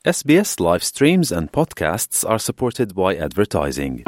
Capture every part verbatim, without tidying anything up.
S B S live streams and podcasts are supported by advertising.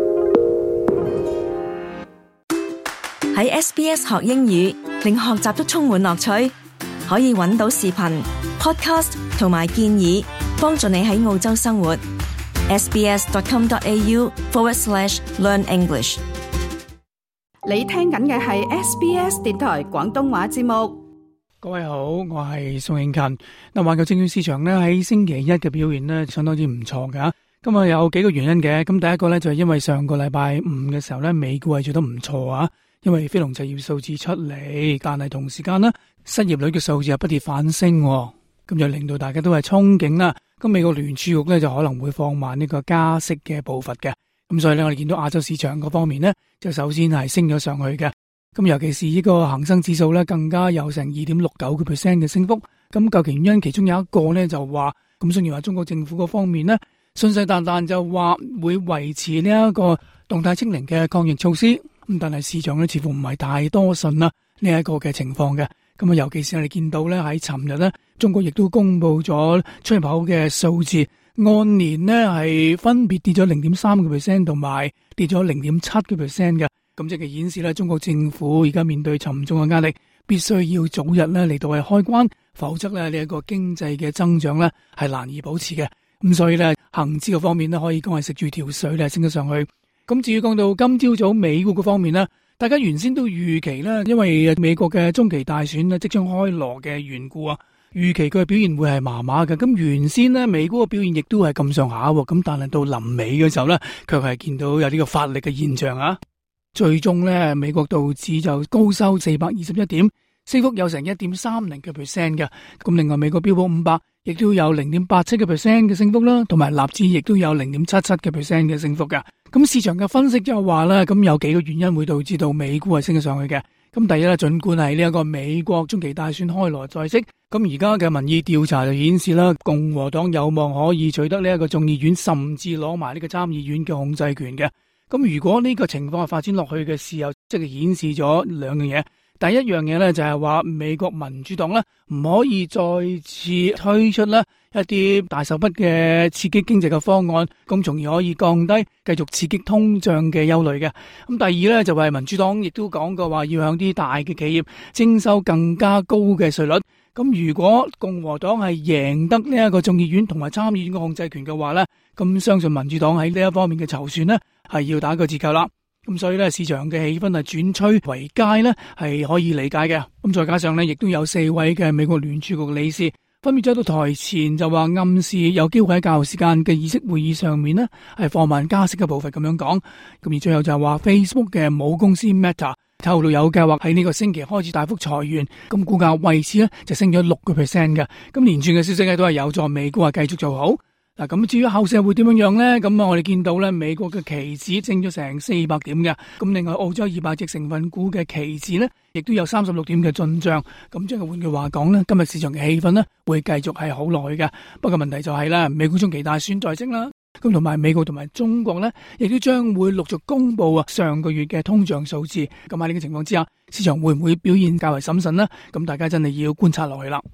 喺 S B S 學英語，令學習都充滿樂趣。可以揾到視頻、podcast 同埋建議，幫助你喺澳洲生活。sbs.com.au forward slash learn English。 你聽緊嘅係 S B S 電台廣東話節目。 各位好，我係宋永勤。嗱，環球證券市場咧喺星期一嘅表現咧相當之唔錯㗎。今日有幾個原因嘅。咁第一個咧就係因為上個禮拜五嘅時候咧，美股係做得唔錯啊。因為非農就業數字出嚟，但係同時間呢，失業率嘅數字又不跌反升，咁就令到大家都係憧憬啦。咁美國聯儲局咧就可能會放慢呢個加息嘅步伐嘅。咁所以咧，我哋見到亞洲市場嗰方面呢，就首先係升咗上去嘅。咁尤其是呢個恒生指數咧，更加有成二點六九個 percent 嘅升幅。咁究竟原因其中有一個咧就話，咁雖然話中國政府嗰方面呢，信誓旦旦就話會維持呢一個動態清零嘅抗疫措施。咁但係市場咧似乎唔係太多信啦呢一個嘅情況嘅。咁啊，尤其是我哋見到咧喺尋日咧，中國亦都公布咗出入口嘅數字，按年呢係分別跌咗零點三個 percent 同埋跌咗零點七個 percent 嘅。咁即係顯示咧，中國政府而家面對沉重嘅壓力，必須要早日咧嚟到係開關，否則咧呢一個經濟嘅增長咧係難以保持嘅。咁所以咧，恒指嘅方面咧可以講係食住條水咧升咗上去。咁至於講到今朝早美股嘅方面咧，大家原先都預期啦，因為美國嘅中期大選咧即將開鑼嘅緣故啊，預期佢嘅表現會係麻麻嘅。咁原先咧美股嘅表現亦都係咁上下喎，咁但係到臨尾嘅時候咧，卻係見到有呢個發力嘅現象啊。最終咧，美國道指就高收四百二十一點，升幅有成一點三零嘅 percent 嘅。咁另外美國標普五百亦都有零點八七嘅 percent 嘅升幅啦，同埋納指亦都有零點七七嘅 percent 嘅升幅嘅。咁市場嘅分析就話咧，咁有幾個原因會導致到美股係升咗上去嘅。咁第一咧，盡管係呢一個美國中期大選開鑼在即，咁而家嘅民意調查就顯示啦，共和黨有望可以取得呢一個眾議院，甚至攞埋呢個參議院嘅控制權嘅。咁如果呢個情況發展落去嘅時候，即係顯示咗兩樣嘢。第一樣嘢咧就係話美國民主黨咧唔可以再次推出咧一啲大手筆嘅刺激經濟嘅方案，咁從而可以降低繼續刺激通脹嘅憂慮嘅。咁第二咧就係民主黨亦都講過話要向啲大嘅企業徵收更加高嘅稅率。咁如果共和黨係贏得呢一個眾議院同埋參議院嘅控制權嘅話咧，咁相信民主黨喺呢一方面嘅籌算呢係要打個折扣啦。咁所以咧，市場嘅氣氛係轉趨為佳咧，係可以理解嘅。咁再加上咧，亦都有四位嘅美國聯儲局理事分別咗到台前，就話暗示有機會喺較後時間嘅議息會議上面呢係放慢加息嘅步伐咁樣講。咁而最後就係話 Facebook 嘅母公司 Meta 透露有計劃喺呢個星期開始大幅裁員，咁股價為此咧就升咗六個 percent 嘅。咁連串嘅消息咧都係有助美股啊繼續做好。嗱，咁至於後市會點樣樣咧？咁啊，我哋見到咧，美國嘅期指升咗成四百點嘅，咁另外澳洲二百隻成分股嘅期指咧，亦都有三十六點嘅進賬。咁即係換句話講咧，今日市場嘅氣氛咧會繼續係好耐嘅。不過問題就係咧，美股中期大選在即啦，咁同埋美國同埋中國咧，亦都將會陸續公布啊上個月嘅通脹數字。咁喺呢個情況之下，市場會唔會表現較為審慎呢？咁大家真係要觀察落去啦。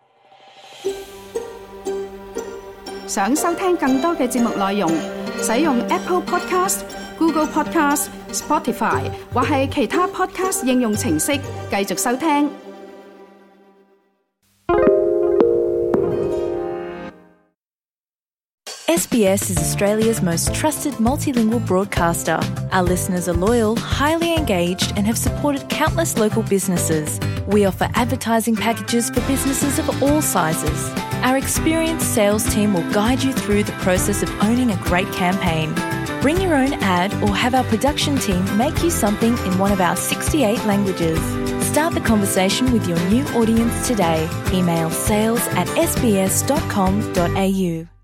想收聽更多嘅節目內容，使用 Apple Podcast、Google Podcast、Spotify 或係其他 Podcast 應用程式繼續收聽。 S B S is Australia's most trusted multilingual broadcaster. Our listeners are loyal, highly engaged, and have supported countless local businesses. We offer advertising packages for businesses of all sizes. Our experienced sales team will guide you through the process of owning a great campaign. Bring your own ad or have our production team make you something in one of our sixty-eight languages. Start the conversation with your new audience today. Email sales at s b s dot com dot a u.